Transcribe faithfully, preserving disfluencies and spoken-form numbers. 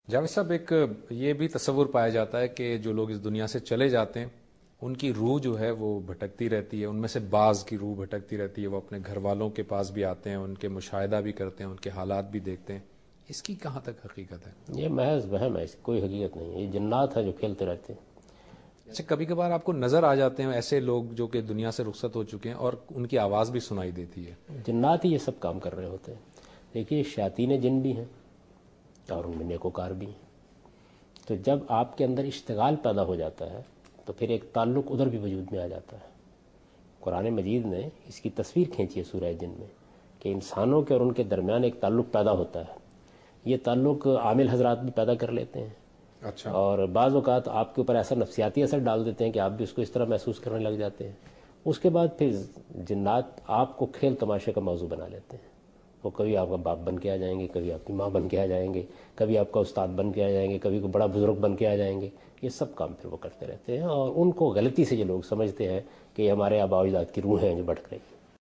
جاوید صاحب، ایک یہ بھی تصور پایا جاتا ہے کہ جو لوگ اس دنیا سے چلے جاتے ہیں ان کی روح جو ہے وہ بھٹکتی رہتی ہے، ان میں سے بعض کی روح بھٹکتی رہتی ہے، وہ اپنے گھر والوں کے پاس بھی آتے ہیں، ان کے مشاہدہ بھی کرتے ہیں، ان کے حالات بھی دیکھتے ہیں. اس کی کہاں تک حقیقت ہے؟ یہ محض وہم ہے، اس کی کوئی حقیقت نہیں ہے. یہ جنات ہیں جو کھیلتے رہتے ہیں. اچھا، کبھی کبھار آپ کو نظر آ جاتے ہیں ایسے لوگ جو کہ دنیا سے رخصت ہو چکے ہیں اور ان کی آواز بھی سنائی دیتی ہے؟ جنات ہی یہ سب کام کر رہے ہوتے ہیں. دیکھیے، شیاطین جن بھی ہیں اور ان میں نیکوکار بھی ہیں. تو جب آپ کے اندر اشتغال پیدا ہو جاتا ہے تو پھر ایک تعلق ادھر بھی وجود میں آ جاتا ہے. قرآن مجید نے اس کی تصویر کھینچی ہے سورہ جن میں کہ انسانوں کے اور ان کے درمیان ایک تعلق پیدا ہوتا ہے. یہ تعلق عامل حضرات بھی پیدا کر لیتے ہیں. اچھا. اور بعض اوقات آپ کے اوپر ایسا نفسیاتی اثر ڈال دیتے ہیں کہ آپ بھی اس کو اس طرح محسوس کرنے لگ جاتے ہیں. اس کے بعد پھر جنات آپ کو کھیل تماشے کا موضوع بنا لیتے ہیں. وہ کبھی آپ کا باپ بن کے آ جائیں گے، کبھی آپ کی ماں بن کے آ جائیں گے، کبھی آپ کا استاد بن کے آ جائیں گے، کبھی کوئی بڑا بزرگ بن کے آ جائیں گے. یہ سب کام پھر وہ کرتے رہتے ہیں، اور ان کو غلطی سے یہ لوگ سمجھتے ہیں کہ یہ ہمارے آباء و اجداد کی روح ہیں جو بھٹک رہی ہیں.